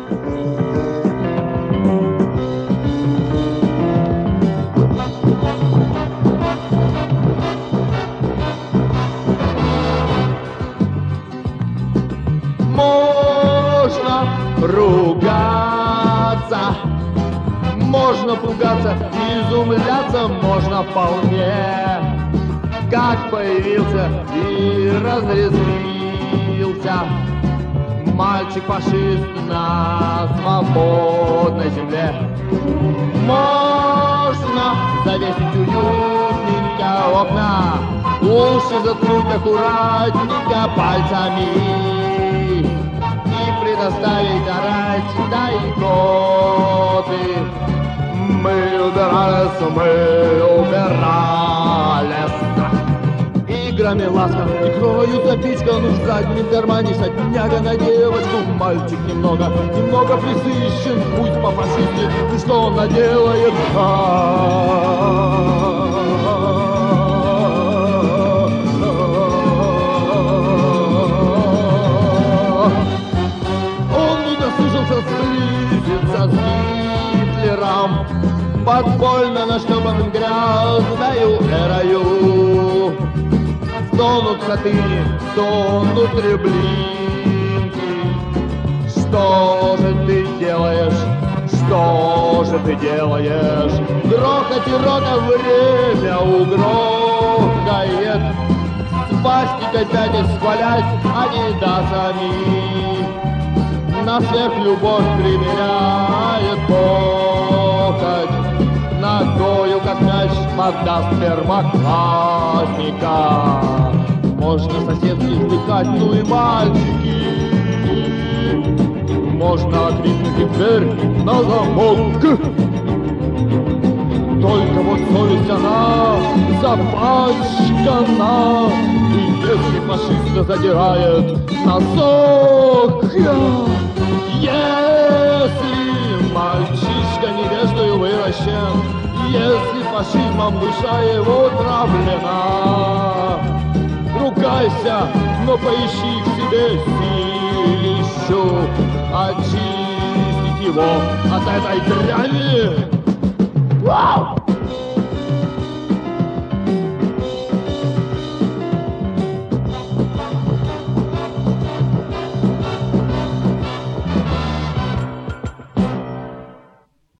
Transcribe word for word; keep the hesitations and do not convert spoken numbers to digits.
Можно ругаться, можно пугаться, изумляться можно вполне. Как появился и разрезвился мальчик-фашист на свободной земле. Можно завесить уютненько окна, уши заткнуть аккуратненько пальцами и предоставить орать до икоты. Мы убирались, мы убирались играми ласка, икрою запичкан уж в заднем кармане сотняга на девочку. Мальчик немного, немного присыщен, пусть по-фашистски, ну что он наделает? Он удосужился сблизиться с Гитлером, подпольно наштопанным грязною эрою. Стонут хатыни, стонут рублинки. Что же ты делаешь? Что же ты делаешь? Грохот и рока время угрохает. Свастикой пять испалять, а не до сами. На всех любовь примеряет похоть. Ногою, как мяч, поддаст первоклассника. Можно соседки вздыхать, ну и мальчики. Можно крикнуть и дверь на замок. Только вот совесть она запачкана, и если фашиста задирает носок, если мальчишка невеждою выращен, если фашизмом душа его травлена, ругайся, но поищи в себе силищу очистить его от этой дряни. Вау!